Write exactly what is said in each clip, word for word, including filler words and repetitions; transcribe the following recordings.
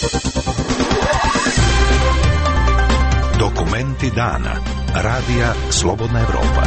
Dokumenti dana. Radija Slobodna Evropa.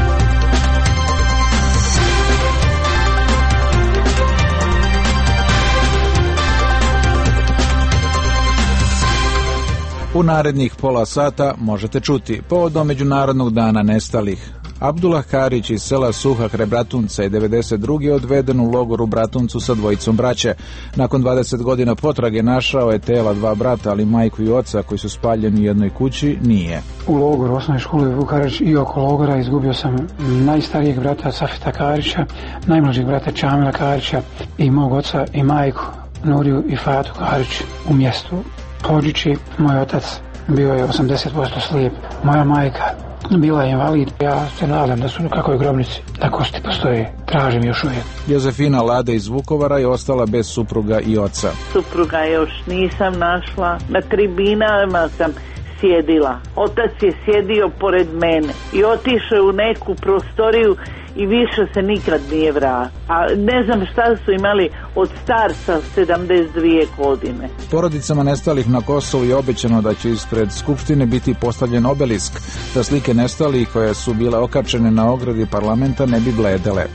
U narednih pola sata možete čuti povodom Međunarodnog dana nestalih. Abdullah Karić iz sela Suha kraj Bratunca je devedeset druge odveden u logor u Bratuncu sa dvojicom braće. Nakon dvadeset godina potrage našao je tela dva brata, ali majku i oca koji su spaljeni u jednoj kući nije. U logoru osnovne škole Vukarić i oko logora izgubio sam najstarijeg brata Safeta Karića, najmlađeg brata Čamila Karića i mog oca i majku Nuriju i Fatu Karić u mjestu Hodžići. Moj otac bio je osamdeset posto slijep, moja majka bila je invalid. Ja se nadam da su u kakvoj grobnici na kosti postoje, tražim još uvijek. Jozefina Lada iz Vukovara je ostala bez supruga i oca. Supruga još nisam našla, na tribinama sam sjedila. Otac je sjedio pored mene i otišao u neku prostoriju i više se nikad nije vratio. A ne znam šta su imali od starca sedamdeset dvije godine. Porodicama nestalih na Kosovu je obećano da će ispred Skupštine biti postavljen obelisk, da slike nestalih koje su bile okačene na ogradi parlamenta ne bi bledele.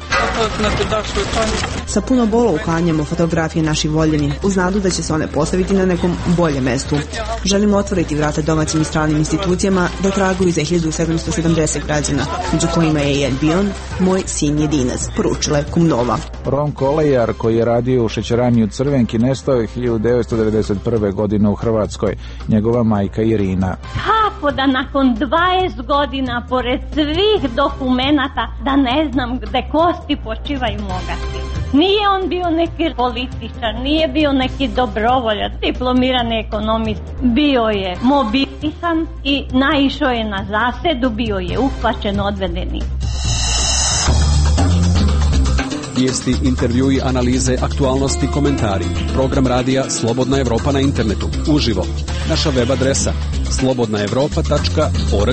Sa puno bola uklanjamo fotografije naših voljenih, uz nadu da će se one postaviti na nekom boljem mestu. Želimo otvoriti vrata domaćim i stranim institucijama da traguju za hiljadu sedamsto sedamdeset građana, među kojima je i Elbion, moj sin jedinac, poručila je Kumnova. Ron Kolejar, koji je radio u šećerani u Crvenki, nestao je hiljadu devetsto devedeset prve. godine u Hrvatskoj. Njegova majka Irina. Kako da nakon dvadeset godina, pored svih dokumenata, da ne znam gde kosti počivaju moga sina. Nije on bio neki političar, nije bio neki dobrovoljac, diplomirani ekonomist. Bio je mobilisan i naišao je na zasedu, bio je uhvaćen, odvedeni. Vijesti, intervjui, analize, aktualnosti, komentari. Program radija Slobodna Evropa na internetu. Uživo. Naša web adresa slobodna evropa tačka org.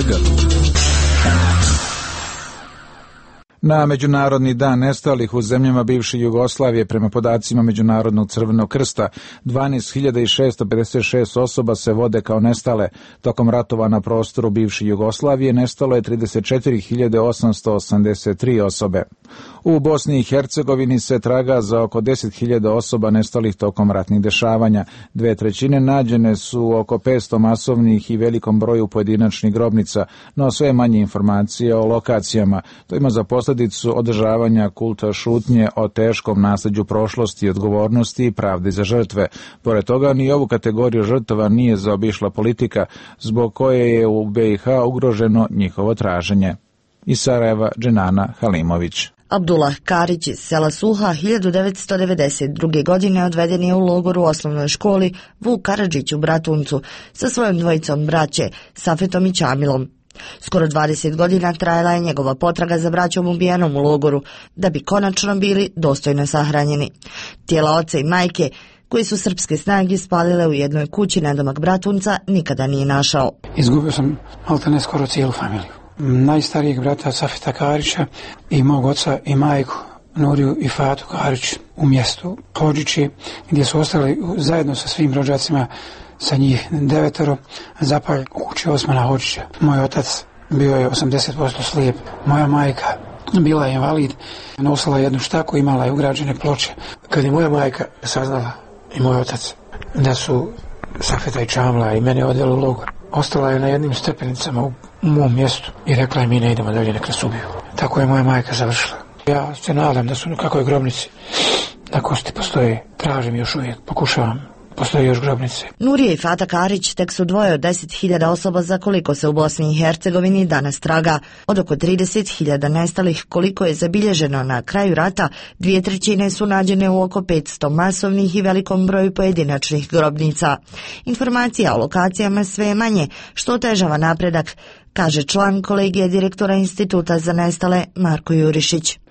Na Međunarodni dan nestalih u zemljama bivše Jugoslavije prema podacima Međunarodnog crvenog krsta dvanaest hiljada šesto pedeset šest osoba se vode kao nestale. Tokom ratova na prostoru bivše Jugoslavije nestalo je trideset četiri hiljade osamsto osamdeset tri osobe. U Bosni i Hercegovini se traga za oko deset hiljada osoba nestalih tokom ratnih dešavanja. Dve trećine nađene su oko petsto masovnih i velikom broju pojedinačnih grobnica, no sve manje informacije o lokacijama. To ima za posljedicu održavanja kulta šutnje o teškom nasleđu prošlosti, odgovornosti i pravdi za žrtve. Pored toga, ni ovu kategoriju žrtava nije zaobišla politika, zbog koje je u be i ha ugroženo njihovo traženje. Iz Sarajeva, Dženana Halimović. Abdullah Karić iz sela Suha hiljadu devetsto devedeset druge. godine odveden je u logor u osnovnoj školi Vuk Karadžić u Bratuncu sa svojom dvojicom braće, Safetom i Čamilom. Skoro dvadeset godina trajala je njegova potraga za braćom ubijenom u logoru, da bi konačno bili dostojno sahranjeni. Tijela oca i majke, koji su srpske snage spalile u jednoj kući nadomak Bratunca, nikada nije našao. Izgubio sam maltene skoro cijelu familiju. Najstarijeg brata Safeta Karića i mog oca i majku Nuriju i Fatu Karić u mjestu Hodžići, gdje su ostali zajedno sa svim rođacima, sa njih devetero, zapalj u kući Osmana Hodžića. Moj otac bio je osamdeset posto slijep, moja majka bila je invalid, nosila jednu štaku, imala je ugrađene ploče. Kad je moja majka saznala i moj otac da su Safeta i Čamla i mene odveli u logor, ostala je na jednim stepenicama u mom mjestu i rekla je mi ne idemo dalje, nek nas ubiju. Tako je moja majka završila. Ja se nadam da su u kakvoj grobnici na kosti postoje, tražim još uvijek, pokušavam, postoje još grobnice. Nurije i Fata Karić tek su dvoje od deset hiljada osoba za koliko se u Bosni i Hercegovini danas traga. Od oko trideset hiljada nestalih koliko je zabilježeno na kraju rata, dvije trećine su nađene u oko petsto masovnih i velikom broju pojedinačnih grobnica. Informacija o lokacijama sve je manje, što otežava napredak, kaže član kolegija direktora Instituta za nestale Marko Jurišić. Samo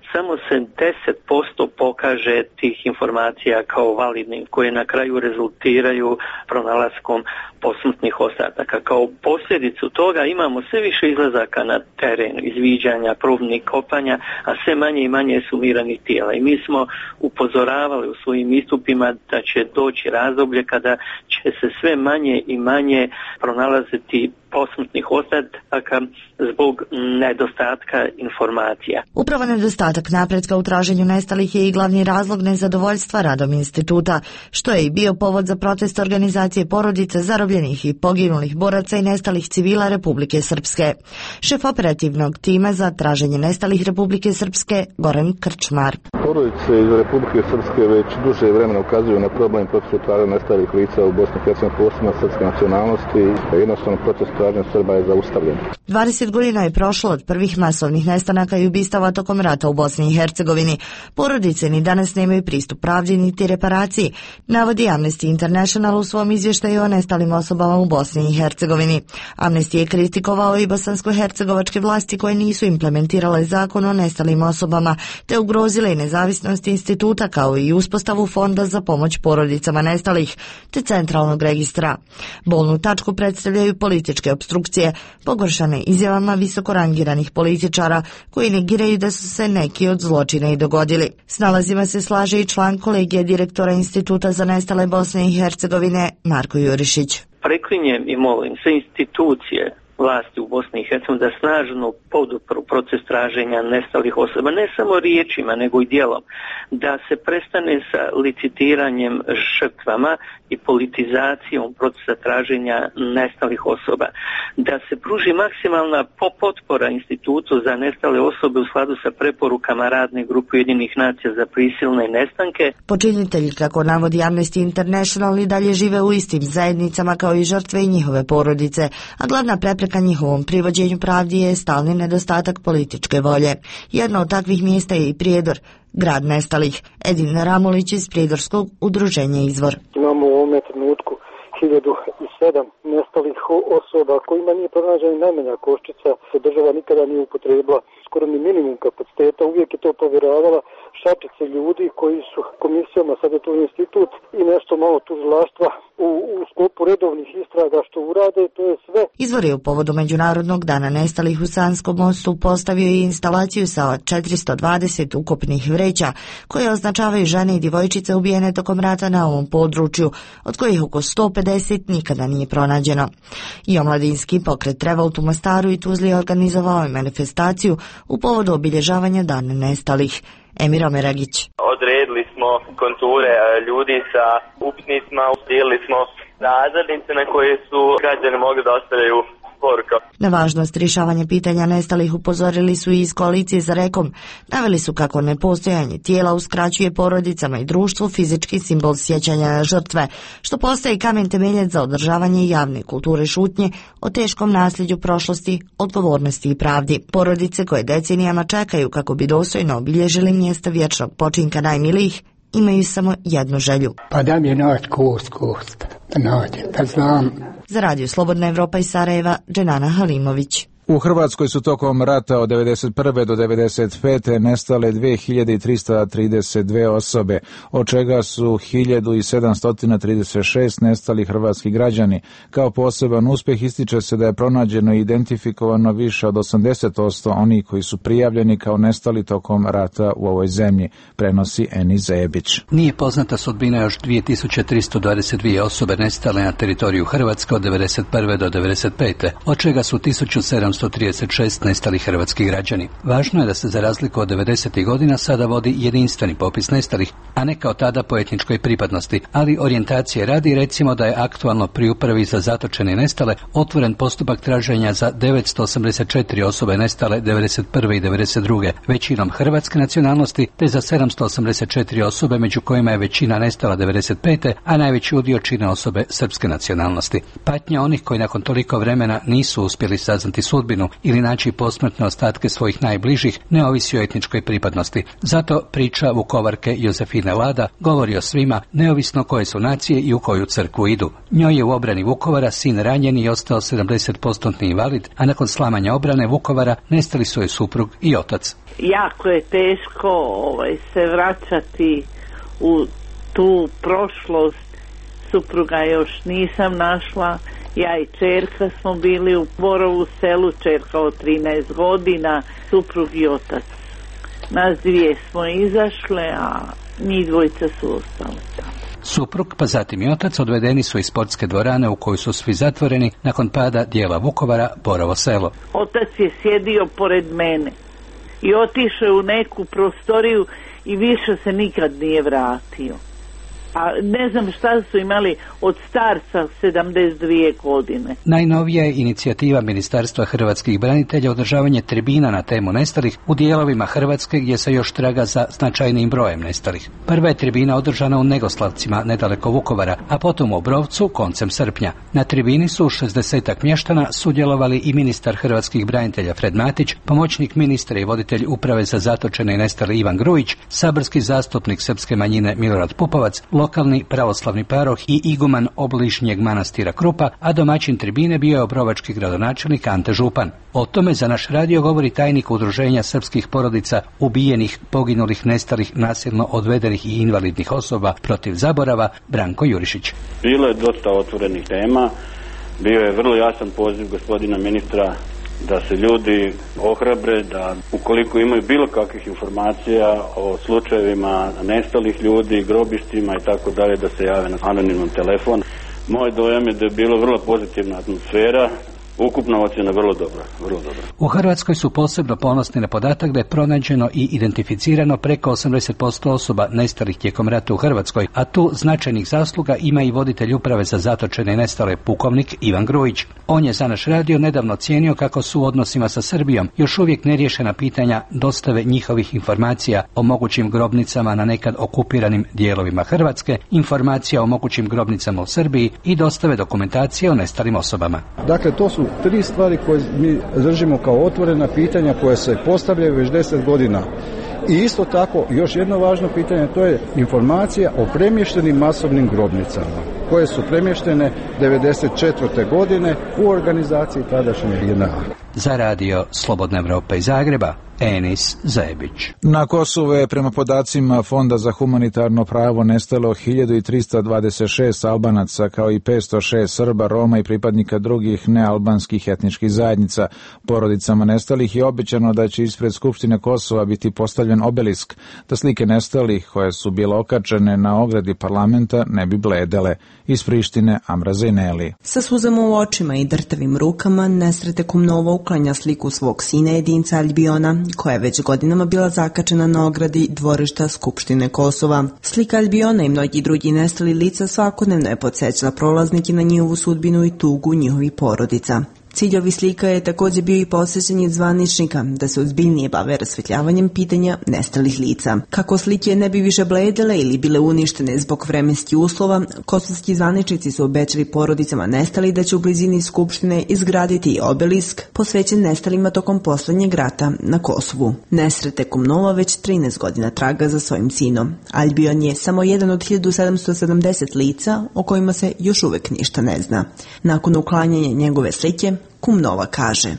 se deset posto pokaže tih informacija kao validnim, koje na kraju rezultiraju pronalaskom posmrtnih ostataka. Kao posljedicu toga imamo sve više izlazaka na teren, izviđanja, probnih kopanja, a sve manje i manje sumiranih tijela. I mi smo upozoravali u svojim istupima da će doći razdoblje kada će se sve manje i manje pronalaziti posmrtnih ostataka zbog nedostatka informacija. Upravo nedostatak napretka u traženju nestalih je i glavni razlog nezadovoljstva radom instituta, što je i bio povod za protest organizacije porodice zarobljenih i poginulih boraca i nestalih civila Republike Srpske. Šef operativnog tima za traženje nestalih Republike Srpske, Goran Krčmar. Porodice iz Republike Srpske već duže vremena ukazuju na problem protiv traženja nestalih lica u Bosni i Hercegovini, posebno srpske nacionalnosti. Jednostavno proces traženja Srba je zaustavljen. dvadeset godina je prošlo od prvih masovnih nestanaka i ubistava tokom rata u Bosni i Hercegovini. Porodice ni danas nemaju pristup pravdi niti reparaciji, navodi Amnesty International u svom izvještaju o nestalim osobama u Bosni i Hercegovini. Amnesty je kritikovao i bosansko-hercegovačke vlasti koje nisu implementirale zakon o nestalim osobama, te ugrozile i nezavisnost instituta kao i uspostavu fonda za pomoć porodicama nestalih, te centralnog registra. Bolnu tačku predstavljaju političke opstrukcije, pogoršane izjavama visoko rangiranih političara koji negiraju da su se neki od zločina i dogodili. S nalazima se slaže i član kolegija direktora Instituta za nestale Bosne i Hercegovine Marko Jurišić. Preklinjem i molim sve institucije vlasti u Bosni i Hercegovini da snažno podupru proces traženja nestalih osoba, ne samo riječima, nego i djelom, da se prestane sa licitiranjem žrtvama i politizacijom procesa traženja nestalih osoba, da se pruži maksimalna potpora Institutu za nestale osobe u skladu sa preporukama radne grupe Ujedinjenih nacija za prisilne nestanke. Počinitelji, kako navodi Amnesty International, i dalje žive u istim zajednicama kao i žrtve i njihove porodice, a glavna prepreka ka njihovom privođenju pravdi je stalni nedostatak političke volje. Jedno od takvih mjesta je i Prijedor, grad nestalih. Edin Ramulić iz Prijedorskog udruženja Izvor. Imamo u ovome trenutku hiljadu sedam nestalih osoba kojima nije pronađena najmanja koščica, se država nikada nije upotrebila skoro ni minimum kapaciteta, uvijek je to povjeravala šačice ljudi koji su komisijama, sad je to institut i nešto malo tužilaštva u, u sklopu redovnih istraga što urade, to je sve. Izvor je u povodu Međunarodnog dana nestalih u Sanskom mostu postavio i instalaciju sa četiristo dvadeset ukopnih vreća koje označavaju žene i djevojčice ubijene tokom rata na ovom području, od kojih oko sto pedeset nikada nije pronađeno. I omladinski pokret Revolt u Mostaru i Tuzli organizovao je manifestaciju u povodu obilježavanja dana nestalih. Emir Omeragić. Odredili smo konture ljudi sa upitnicima, udijelili smo razrednice na koje su građani mogli da ostavljaju poruka. Na važnost rješavanja pitanja nestalih upozorili su i iz koalicije za Rekom. Naveli su kako nepostojanje tijela uskraćuje porodicama i društvu fizički simbol sjećanja na žrtve, što postaje kamen temeljac za održavanje javne kulture šutnje o teškom nasljeđu prošlosti, odgovornosti i pravdi. Porodice koje decenijama čekaju kako bi dostojno obilježili mjesta vječnog počinka najmilijih, imaju samo jednu želju. Pa da mi je naći kost, kost, da nađe, da znam. Za Radio Slobodna Evropa iz Sarajeva, Dženana Halimović. U Hrvatskoj su tokom rata od devedeset prve do devedeset pete nestale dve hiljade trista trideset dve osobe, od čega su hiljadu sedamsto trideset šest nestali hrvatski građani. Kao poseban uspjeh ističe se da je pronađeno i identifikovano više od osamdeset posto onih koji su prijavljeni kao nestali tokom rata u ovoj zemlji, prenosi Eni Zebić. Nije poznata sudbina još dvije tisuće tristo dvadeset dvije osobe nestale na teritoriju Hrvatske od devedeset prve do devedeset pete, od čega su tisuću sedamsto trideset šest nestali hrvatski građani. Važno je da se za razliku od devedesetih godina sada vodi jedinstveni popis nestalih, a ne kao tada po etničkoj pripadnosti, ali orijentacije radi recimo da je aktualno pri upravi za zatočene i nestale otvoren postupak traženja za devetsto osamdeset četiri osobe nestale devedeset prve i devedeset druge, većinom hrvatske nacionalnosti, te za sedamsto osamdeset četiri osobe među kojima je većina nestala devedeset pete, a najveći udio čine osobe srpske nacionalnosti. Patnja onih koji nakon toliko vremena nisu uspjeli saznati sudbinu sudbinu ili naći posmrtne ostatke svojih najbližih ne ovisi o etničkoj pripadnosti. Zato priča Vukovarke Josefine Lada govori o svima, neovisno koje su nacije i u koju crkvu idu. Njoj je u obrani Vukovara sin ranjen i ostao sedamdeset posto invalid, a nakon slamanja obrane Vukovara nestali su joj suprug i otac. Jako je teško ovaj, se vraćati u tu prošlost. Supruga još nisam našla. Ja i čerka smo bili u Borovu selu, čerka od trinaest godina, suprug i otac. Nas dvije smo izašle, a njih dvojica su ostali tamo. Suprug, pa zatim i otac odvedeni su iz sportske dvorane u koju su svi zatvoreni nakon pada dijela Vukovara, Borovo selo. Otac je sjedio pored mene i otišao u neku prostoriju i više se nikad nije vratio. A ne znam šta su imali od starca sedamdeset dvije godine. Najnovija je inicijativa Ministarstva hrvatskih branitelja održavanje tribina na temu nestalih u dijelovima Hrvatske gdje se još traga za značajnijim brojem nestalih. Prva je tribina održana u Negoslavcima, nedaleko Vukovara, a potom u Obrovcu koncem srpnja. Na tribini su šezdesetak mještana sudjelovali i ministar hrvatskih branitelja Fred Matić, pomoćnik ministra i voditelj uprave za zatočene i nestale Ivan Grujić, saborski zastupnik srpske manjine Milorad Pupovac, lokalni pravoslavni paroh i iguman obližnjeg manastira Krupa, a domaćin tribine bio je obrovački gradonačelnik Ante Župan. O tome za naš radio govori tajnik Udruženja srpskih porodica ubijenih, poginulih, nestalih, nasilno odvedenih i invalidnih osoba protiv zaborava Branko Jurišić. Bilo je dosta otvorenih tema, bio je vrlo jasan poziv gospodina ministra da se ljudi ohrabre, da ukoliko imaju bilo kakvih informacija o slučajevima nestalih ljudi, grobištima i tako dalje, da se jave na anoniman telefon. Moj dojam je da je bilo vrlo pozitivna atmosfera. Ukupna ocjena vrlo dobra, vrlo dobra. U Hrvatskoj su posebno ponosni na podatak da je pronađeno i identificirano preko osamdeset posto osoba nestalih tijekom rata u Hrvatskoj, a tu značajnih zasluga ima i voditelj uprave za zatočene i nestale pukovnik Ivan Grujić. On je za naš radio nedavno ocijenio kako su u odnosima sa Srbijom još uvijek neriješena pitanja dostave njihovih informacija o mogućim grobnicama na nekad okupiranim dijelovima Hrvatske, informacija o mogućim grobnicama u Srbiji i dostave dokumentacije o nestalim osobama. Dakle, to su tri stvari koje mi držimo kao otvorena pitanja koje se postavljaju već deset godina. I isto tako, još jedno važno pitanje, to je informacija o premještenim masovnim grobnicama, koje su premještene devedeset četvrte godine u organizaciji tadašnje J N A. Za radio Slobodna Evropa iz Zagreba, Enis Zajebić. Na Kosovu je prema podacima Fonda za humanitarno pravo nestalo hiljadu trista dvadeset šest Albanaca kao i petsto šest Srba, Roma i pripadnika drugih nealbanskih etničkih zajednica. Porodicama nestalih je obećano da će ispred Skupštine Kosova biti postavljen obelisk, da slike nestalih koje su bile okačene na ogradi parlamenta ne bi bledele. Iz Prištine Amra Zejneli. Sa suzama u očima i drtavim rukama Nesrete Kumnova uklanja sliku svog sina jedinca Albiona, koja je već godinama bila zakačena na ogradi dvorišta Skupštine Kosova. Slika Albiona i mnogi drugi nestali lica svakodnevno je podsjećala prolaznike na njihovu sudbinu i tugu njihovih porodica. Cilj ovih slika je također bio i posjećanje zvaničnika da se ozbiljnije bave rasvetljavanjem pitanja nestalih lica. Kako slike ne bi više bledele ili bile uništene zbog vremenskih uslova, kosovski zvaničnici su obećali porodicama nestali da će u blizini Skupštine izgraditi obelisk posvećen nestalima tokom poslednjeg rata na Kosovu. Nesrete Kumnova već trinaest godina traga za svojim sinom. Albion je samo jedan od hiljadu sedamsto sedamdeset lica o kojima se još uvek ništa ne zna. Nakon uklanjanja njegove slike, Kumnova kaže: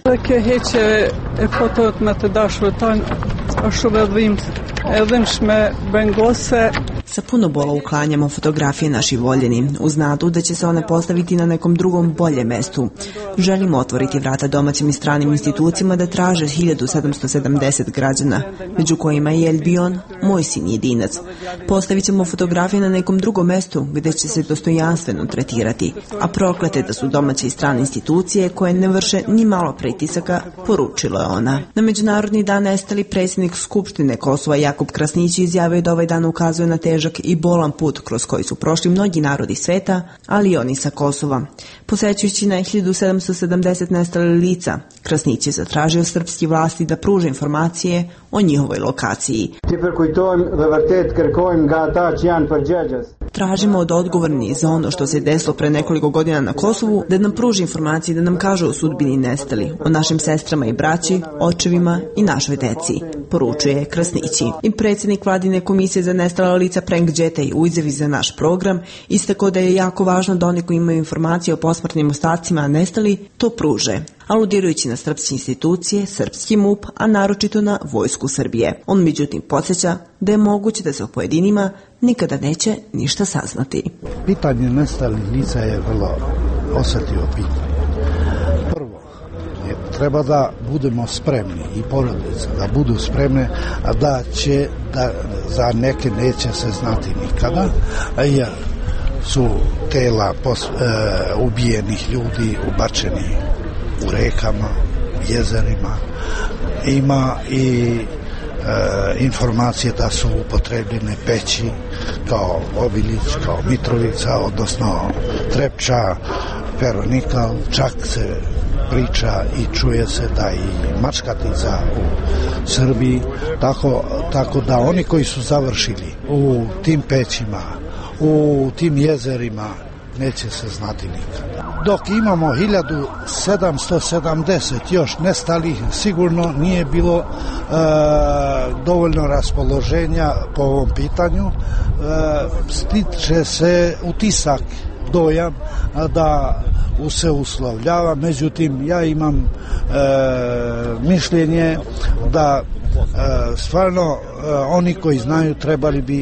Sa puno bola uklanjamo fotografije naših voljeni, uz nadu da će se one postaviti na nekom drugom boljem mestu. Želimo otvoriti vrata domaćim i stranim institucijama da traže hiljadu sedamsto sedamdeset građana, među kojima je Albion, moj sin jedinac. Postavit ćemo fotografije na nekom drugom mestu gdje će se dostojanstveno tretirati, a proklete da su domaće i strane institucije koje ne vrše ni malo pritisaka, poručila je ona. Na Međunarodni dan nestali predsjednik Skupštine Kosova Jakub Krasnić izjavio da ovaj dan ukazuje na težak i bolan put kroz koji su prošli mnogi narodi sveta, ali i oni sa Kosova. Posećujući na hiljadu sedamsto sedamdeset nestale lica, Krasnić je zatražio srpski vlasti da pruže informacije o njihovoj lokaciji. tražimo od odgovornih za ono što se desilo pre nekoliko godina na Kosovu da nam pruži informacije, da nam kažu o sudbini nestali, o našim sestrama i braći, očevima i našoj deci, poručuje Krasnići. I predsjednik vladine komisije za nestala lica Prenk Đetej u izjavi za naš program istakao da je jako važno da oni koji imaju informacije o posmrtnim ostacima nestali to pruže, aludirajući na srpske institucije, srpski MUP, a naročito na Vojsku Srbije. On međutim podsjeća da je moguće da se o pojedinima nikada neće ništa saznati. Pitanje nestalih lica je vrlo osjetljivo pitanje. Prvo, je, treba da budemo spremni i porodice da budu spremne, a da će da za neke neće se znati nikada, jer su tela pos, e, ubijenih ljudi ubačeni u rekama, jezerima. Ima i e, informacije da su upotrebljene peći kao Obilić, kao Mitrovica, odnosno Trepča, Peronikal, čak se priča i čuje se da i Mačkatica u Srbiji, tako, tako da oni koji su završili u tim pećima, u tim jezerima, neće se znati nikada. Dok imamo hiljadu sedamsto sedamdeset još nestalih, sigurno nije bilo e, dovoljno raspoloženja po ovom pitanju. E, stiče se utisak, dojam da se uslovljava, međutim ja imam e, mišljenje da e, stvarno e, oni koji znaju trebali bi e,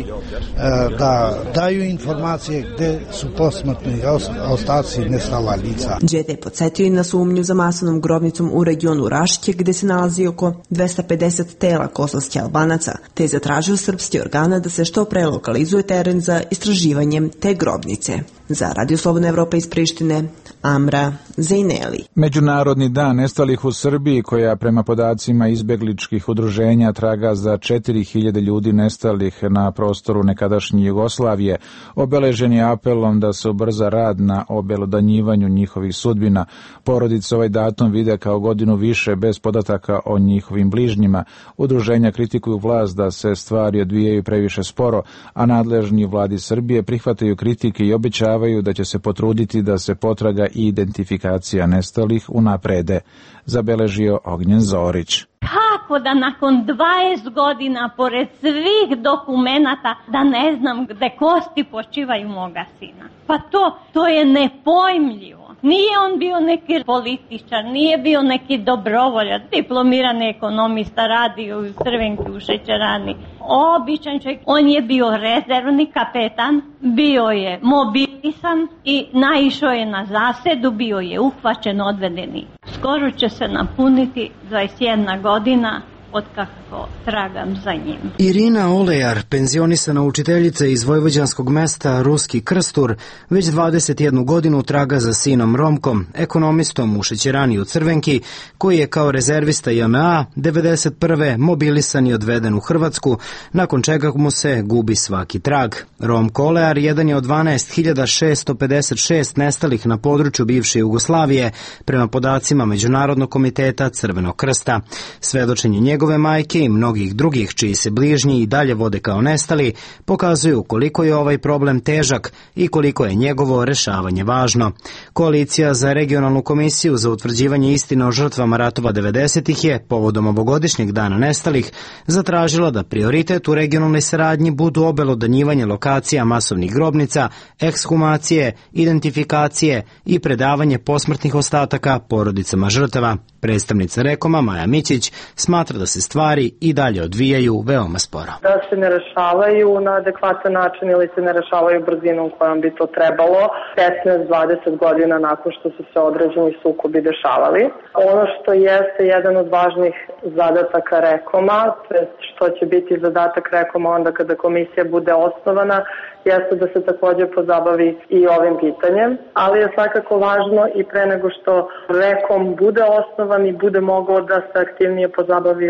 da daju informacije gde su posmrtni ostaci nestala lica. Đete je podsjetio i na sumnju za masovnom grobnicom u regionu Raške gde se nalazi oko dvesta pedeset tela kosovskih Albanaca, te je zatražio srpski organa da se što pre lokalizuje teren za istraživanjem te grobnice. Za Radio Slobodna Evropa iz Prištine, Amra Zejneli. Međunarodni dan nestalih u Srbiji, koja prema podacima izbegličkih udruženja traga za četiri hiljade ljudi nestalih na prostoru nekadašnje Jugoslavije, obeležen je apelom da se ubrza rad na obelodanjivanju njihovih sudbina. Porodice ovaj datum vide kao godinu više bez podataka o njihovim bližnjima. Udruženja kritikuju vlast da se stvari odvijaju previše sporo, a nadležni vladi Srbije prihvataju kritike i obećavaju da će se potruditi da se potraga i identifikacija nestalih unaprede, zabeležio Ognjen Zorić. Kako da nakon dvadeset godina, pored svih dokumenata, da ne znam gde kosti počivaju moga sina? Pa to, to je nepojmljivo. Nije on bio neki političar, nije bio neki dobrovoljac, diplomirani ekonomista, radio u Crvenki, u šećerani. Običan čovjek, on je bio rezervni kapetan, bio je mobilisan i naišao je na zasedu, bio je uhvaćen, odvedeni. Skoro će se napuniti dvadeset jedna godina od kako tragam za njim. Irina Olejar, penzionisana učiteljica iz vojvođanskog mesta Ruski Krstur, već dvadeset jednu godinu traga za sinom Romkom, ekonomistom u šećerani u Crvenki, koji je kao rezervista J M A devedeset prve mobilisan i odveden u Hrvatsku, nakon čega mu se gubi svaki trag. Romko Olejar jedan je od dvanaest hiljada šesto pedeset šest nestalih na području bivše Jugoslavije, prema podacima Međunarodnog komiteta Crvenog krsta. Svedočenje njegove majke i mnogih drugih čiji se bližnji i dalje vode kao nestali pokazuju koliko je ovaj problem težak i koliko je njegovo rešavanje važno. Koalicija za regionalnu komisiju za utvrđivanje istine o žrtvama ratova devedesetih je, povodom ovogodišnjeg dana nestalih, zatražila da prioritet u regionalnoj saradnji budu obelodanjivanje lokacija masovnih grobnica, ekshumacije, identifikacije i predavanje posmrtnih ostataka porodicama žrtava. Predstavnica Rekoma Maja Mićić smatra da se stvari i dalje odvijaju veoma sporo. Da se ne rešavaju na adekvatan način ili se ne rešavaju brzinom kojom bi to trebalo petnaest do dvadeset godina nakon što su se određeni sukobi dešavali. Ono što jeste jedan od važnih zadataka Rekoma, što će biti zadatak Rekoma onda kada komisija bude osnovana, jeste da se također pozabavi i ovim pitanjem, ali je svakako važno i pre nego što Rekom bude osnovan i bude mogao da se aktivnije pozabavi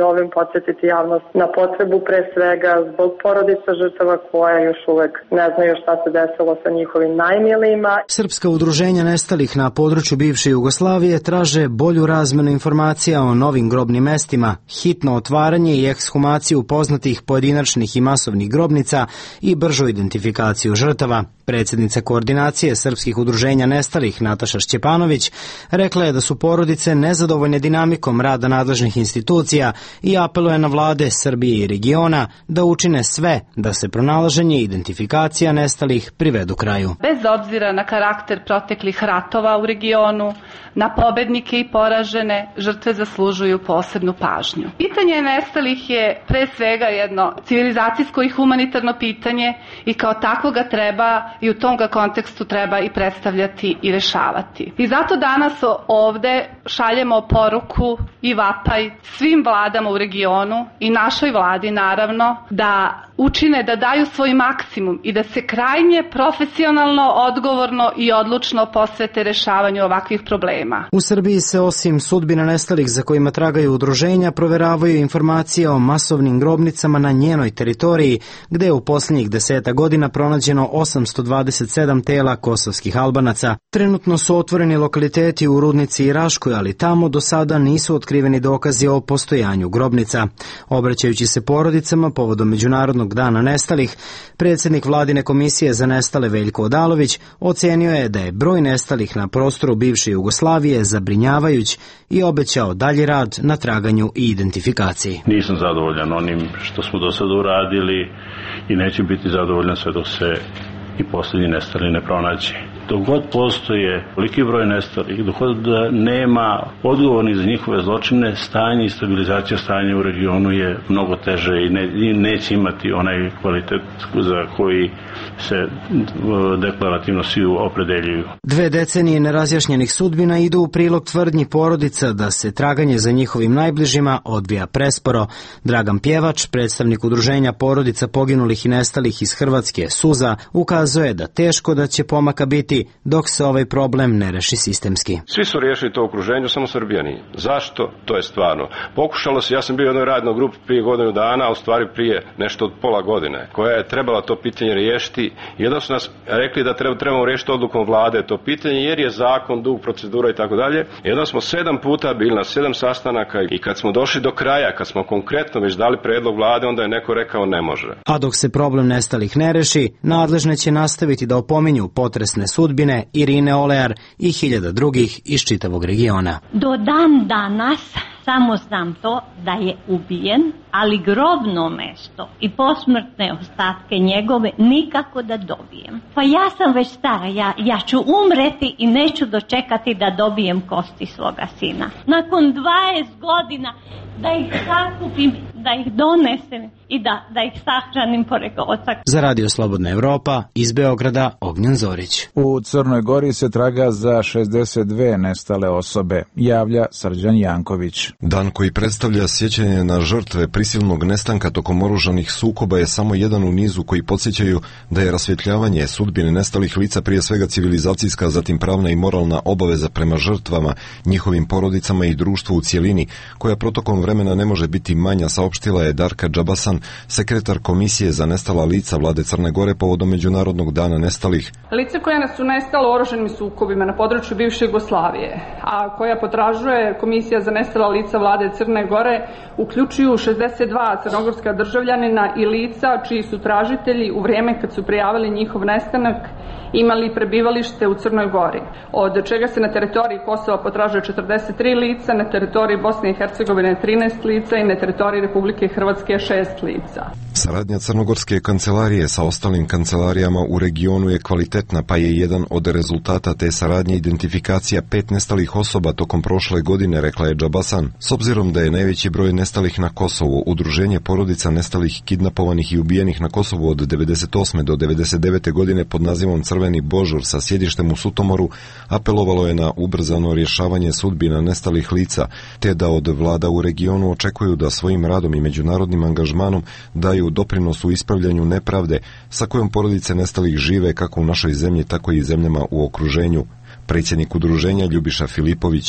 ovim podsjetiti javnost na potrebu pre svega zbog porodica žrtava koje još uvek ne znaju šta se desilo sa njihovim najmilijima. Srpska udruženja nestalih na području bivše Jugoslavije traže bolju razmenu informacija o novim grobnim mestima, hitno otvaranje i ekshumaciju poznatih pojedinačnih i masovnih grobnica i bržu identifikaciju žrtava. Predsjednica koordinacije srpskih udruženja nestalih Nataša Šćepanović rekla je da su porodice nezadovoljne dinamikom rada nadležnih institucija i apeluje na vlade Srbije i regiona da učine sve da se pronalaženje i identifikacija nestalih privedu kraju. Bez obzira na karakter proteklih ratova u regionu, na pobednike i poražene, žrtve zaslužuju posebnu pažnju. Pitanje nestalih je pre svega jedno civilizacijsko i humanitarno pitanje i kao takvo ga treba i u tom ga kontekstu treba i predstavljati i rešavati. I zato danas ovde šaljemo poruku i vapaj svim vladama u regionu i našoj vladi naravno da učine da daju svoj maksimum i da se krajnje profesionalno, odgovorno i odlučno posvete rešavanju ovakvih problema. U Srbiji se osim sudbina nestalih za kojima tragaju udruženja proveravaju informacije o masovnim grobnicama na njenoj teritoriji, gde je u posljednjih deseta godina pronađeno osamsto dvadeset sedam tela kosovskih Albanaca. Trenutno su otvoreni lokaliteti u Rudnici i Raškoj, ali tamo do sada nisu otkriveni dokazi o postojanju grobnica. Obraćajući se porodicama povodom Međunarodnog dana nestalih, predsjednik Vladine komisije za nestale Veljko Odalović ocenio je da je broj nestalih na prostoru bivše Jugoslavije zabrinjavajuć i obećao dalji rad na traganju i identifikaciji. Nisam zadovoljan onim što smo do sada uradili i nećem biti zadovoljan sve dok se i posljednji nestali ne pronađe. Dok god postoje veliki broj nestalih, dok god nema odgovornih za njihove zločine, stanje i stabilizacija stanja u regionu je mnogo teže i, ne, i neće imati onaj kvalitet za koji se deklarativno svi opredeljuju. Dve decenije nerazjašnjenih sudbina idu u prilog tvrdnji porodica da se traganje za njihovim najbližima odvija presporo. Dragan Pjevač, predstavnik udruženja porodica poginulih i nestalih iz Hrvatske Suza, ukazuje da teško da će pomaka biti dok se ovaj problem ne reši sistemski. Svi su riješili to okruženje, samo Srbija nije. Zašto? To je stvarno. Pokušalo se, ja sam bio u jednoj radnoj grupi prije godinu dana, a u stvari prije nešto od pola godine, koja je trebala to pitanje riješiti. Jedno su nas rekli da treba, trebamo riješiti odlukom vlade to pitanje, jer je zakon, dug, procedura i tako dalje. Jedno smo sedam puta bili na sedam sastanaka i kad smo došli do kraja, kad smo konkretno već dali predlog vlade, onda je neko rekao ne može. A dok se problem nestalih ne reši, nadležne će nastaviti da opominju potresne sudbine Irine Olear i hiljada drugih iz čitavog regiona. Do dan danas samo znam to da je ubijen, ali grobno mesto i posmrtne ostatke njegove nikako da dobijem. Pa ja sam već stara, ja, ja ću umreti i neću dočekati da dobijem kosti svoga sina. Nakon dvadeset godina da ih sakupim, da ih donesem i da, da ih sahranim pored oca. Za Radio Slobodna Evropa iz Beograda Ognjen Zorić. U Crnoj Gori se traga za šezdeset dve nestale osobe, javlja Srđan Janković. Dan koji predstavlja sjećanje na žrtve prisilnog nestanka tokom oružanih sukoba je samo jedan u nizu koji podsjećaju da je rasvjetljavanje sudbine nestalih lica prije svega civilizacijska, zatim pravna i moralna obaveza prema žrtvama, njihovim porodicama i društvu u cijelini, koja protokom vremena ne može biti manja, saopštila je Darka Džabasan, sekretar Komisije za nestala lica Vlade Crne Gore povodom Međunarodnog dana nestalih. Lice koja su nestala u oružanim sukobima na području bivše Jugoslavije, a koja potražuje Komisija za nestala lica Vlade Crne Gore, uključuju šezdeset dva crnogorska državljanina i lica čiji su tražitelji u vrijeme kad su prijavili njihov nestanak imali prebivalište u Crnoj Gori, od čega se na teritoriji Kosova potražuje četrdeset tri lica, na teritoriji Bosne i Hercegovine trinaest lica i na teritoriji Republike Hrvatske šest lica. Saradnja Crnogorske kancelarije sa ostalim kancelarijama u regionu je kvalitetna, pa je jedan od rezultata te saradnje identifikacija pet nestalih osoba tokom prošle godine, rekla je Džabasan. S obzirom da je najveći broj nestalih na Kosovu, Udruženje porodica nestalih, kidnapovanih i ubijenih na Kosovu od devedeset osme do devedeset devete godine pod nazivom Crveni Božur sa sjedištem u Sutomoru, apelovalo je na ubrzano rješavanje sudbina nestalih lica, te da od vlada u regionu očekuju da svojim radom i međunarodnim angažmanom daju doprinos u ispravljanju nepravde sa kojom porodice nestalih žive kako u našoj zemlji, tako i zemljama u okruženju. Predsjednik udruženja Ljubiša Filipović.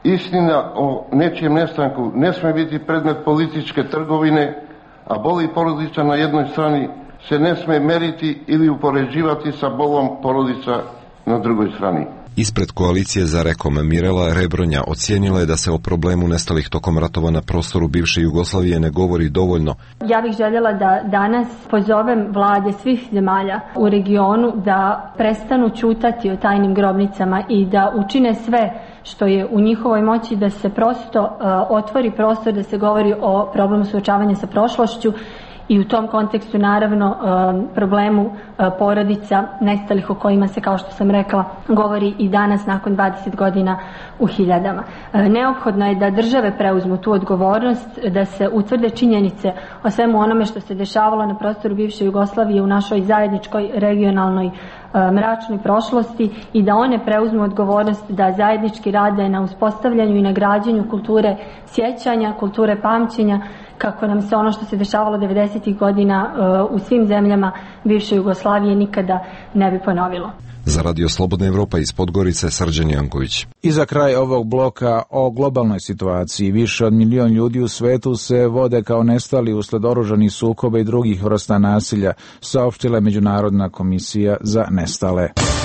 Istina o nečijem nestanku ne sme biti predmet političke trgovine, a bol i porodica na jednoj strani se ne sme meriti ili upoređivati sa bolom porodica na drugoj strani. Ispred koalicije za Rekom Mirela Rebronja ocijenila je da se o problemu nestalih tokom ratova na prostoru bivše Jugoslavije ne govori dovoljno. Ja bih željela da danas pozovem vlade svih zemalja u regionu da prestanu ćutati o tajnim grobnicama i da učine sve što je u njihovoj moći da se prosto uh, otvori prostor da se govori o problemu suočavanja sa prošlošću i u tom kontekstu naravno problemu porodica nestalih o kojima se, kao što sam rekla, govori i danas nakon dvadeset godina u hiljadama. Neophodno je da države preuzmu tu odgovornost, da se utvrde činjenice o svemu onome što se dešavalo na prostoru bivše Jugoslavije u našoj zajedničkoj regionalnoj mračnoj prošlosti i da one preuzmu odgovornost da zajednički rade na uspostavljanju i na građenju kulture sjećanja, kulture pamćenja, kako nam se ono što se dešavalo devedesetih godina u svim zemljama bivše Jugoslavije nikada ne bi ponovilo. Za Radio Slobodna Evropa iz Podgorice, Srđan Janković. I za kraj ovog bloka o globalnoj situaciji. Više od milion ljudi u svetu se vode kao nestali usled oružanih sukoba i drugih vrsta nasilja, saopštila je Međunarodna komisija za nestale.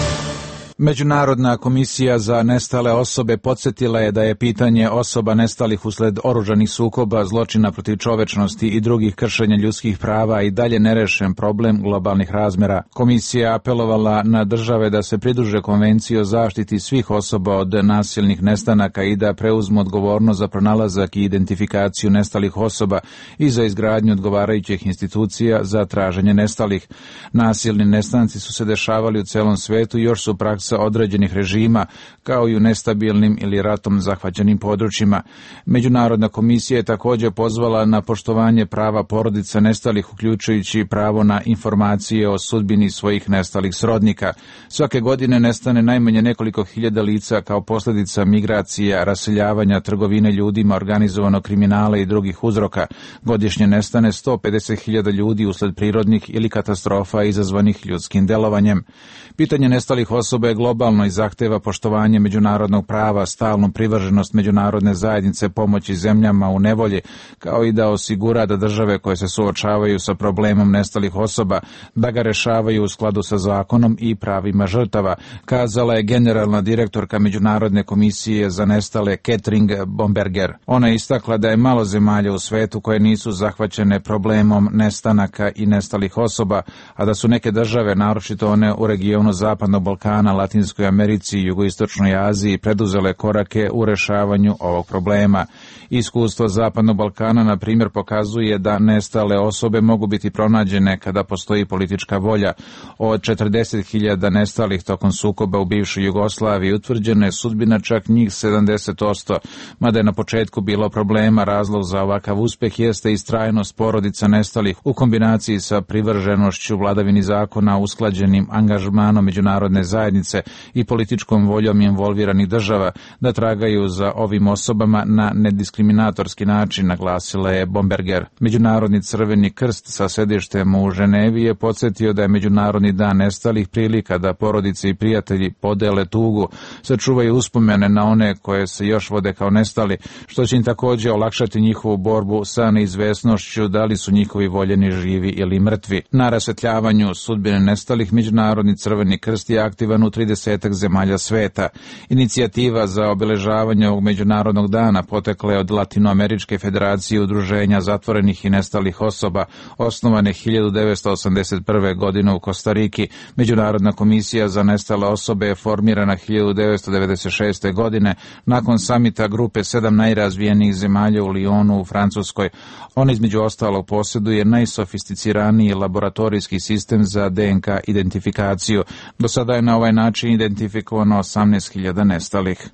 Međunarodna komisija za nestale osobe podsjetila je da je pitanje osoba nestalih usled oružanih sukoba, zločina protiv čovečnosti i drugih kršenja ljudskih prava i dalje nerešen problem globalnih razmera. Komisija apelovala na države da se pridruže konvenciji o zaštiti svih osoba od nasilnih nestanaka i da preuzmu odgovornost za pronalazak i identifikaciju nestalih osoba i za izgradnju odgovarajućih institucija za traženje nestalih. Nasilni nestanci su se dešavali u celom svetu i još su praksa određenih režima, kao i u nestabilnim ili ratom zahvaćenim područjima. Međunarodna komisija je također pozvala na poštovanje prava porodica nestalih, uključujući pravo na informacije o sudbini svojih nestalih srodnika. Svake godine nestane najmanje nekoliko hiljada lica kao posljedica migracija, raseljavanja, trgovine ljudima, organizovanog kriminala i drugih uzroka. Godišnje nestane sto pedeset hiljada ljudi usled prirodnih ili katastrofa izazvanih ljudskim delovanjem. Pitanje nestalih osoba je globalno i zahteva poštovanje međunarodnog prava, stalnu privrženost međunarodne zajednice pomoći zemljama u nevolji, kao i da osigura da države koje se suočavaju sa problemom nestalih osoba, da ga rešavaju u skladu sa zakonom i pravima žrtava, kazala je generalna direktorka Međunarodne komisije za nestale Catherine Bomberger. Ona je istakla da je malo zemalja u svetu koje nisu zahvaćene problemom nestanaka i nestalih osoba, a da su neke države, naročito one u regionu Zapadnog Balkana, Latinskoj Americi i Jugoistočnoj Aziji, preduzele korake u rešavanju ovog problema. Iskustvo Zapadnog Balkana, na primjer, pokazuje da nestale osobe mogu biti pronađene kada postoji politička volja. Od četrdeset hiljada nestalih tokom sukoba u bivšoj Jugoslaviji utvrđena je sudbina čak njih sedamdeset posto. Mada je na početku bilo problema, razlog za ovakav uspeh jeste istrajnost porodica nestalih u kombinaciji sa privrženošću vladavini zakona, usklađenim angažmanom međunarodne zajednice i političkom voljom involviranih država da tragaju za ovim osobama na nediskriminatorski način, naglasila je Bomberger. Međunarodni Crveni krst sa sedištem u Ženevi je podsjetio da je Međunarodni dan nestalih prilika da porodice i prijatelji podele tugu, sačuvaju uspomene na one koje se još vode kao nestali, što će im također olakšati njihovu borbu sa neizvesnošću da li su njihovi voljeni živi ili mrtvi. Na rasvetljavanju sudbine nestalih Međunarodni Crveni krst je aktivan u tridesetak zemalja sveta. Inicijativa za obeležavanje ovog međunarodnog dana potekla je od Latinoameričke federacije udruženja zatvorenih i nestalih osoba, osnovane hiljadu devetsto osamdeset prve. godine u Kostariki. Međunarodna komisija za nestale osobe je formirana hiljadu devetsto devedeset šeste. godine nakon samita grupe sedam najrazvijenijih zemalja u Lyonu u Francuskoj. On između ostalog posjeduje najsofisticiraniji laboratorijski sistem za D N K identifikaciju. Do sada je na ovaj način identifikovano osamnaest hiljada nestalih.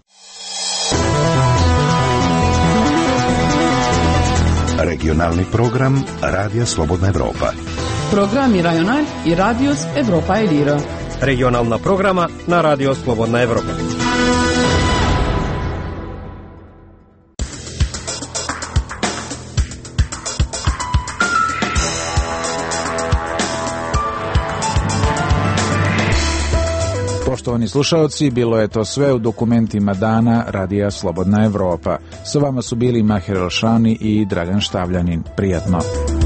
Regionalni program Radija Slobodna Evropa. Programi Rajonal i Radios Evropa Elira. Regionalna programa na Radio Slobodna Evropa. Poštovani slušalci, bilo je to sve u dokumentima dana Radija Slobodna Evropa. Sa vama su bili Mahir Elšani i Dragan Štavljanin. Prijatno.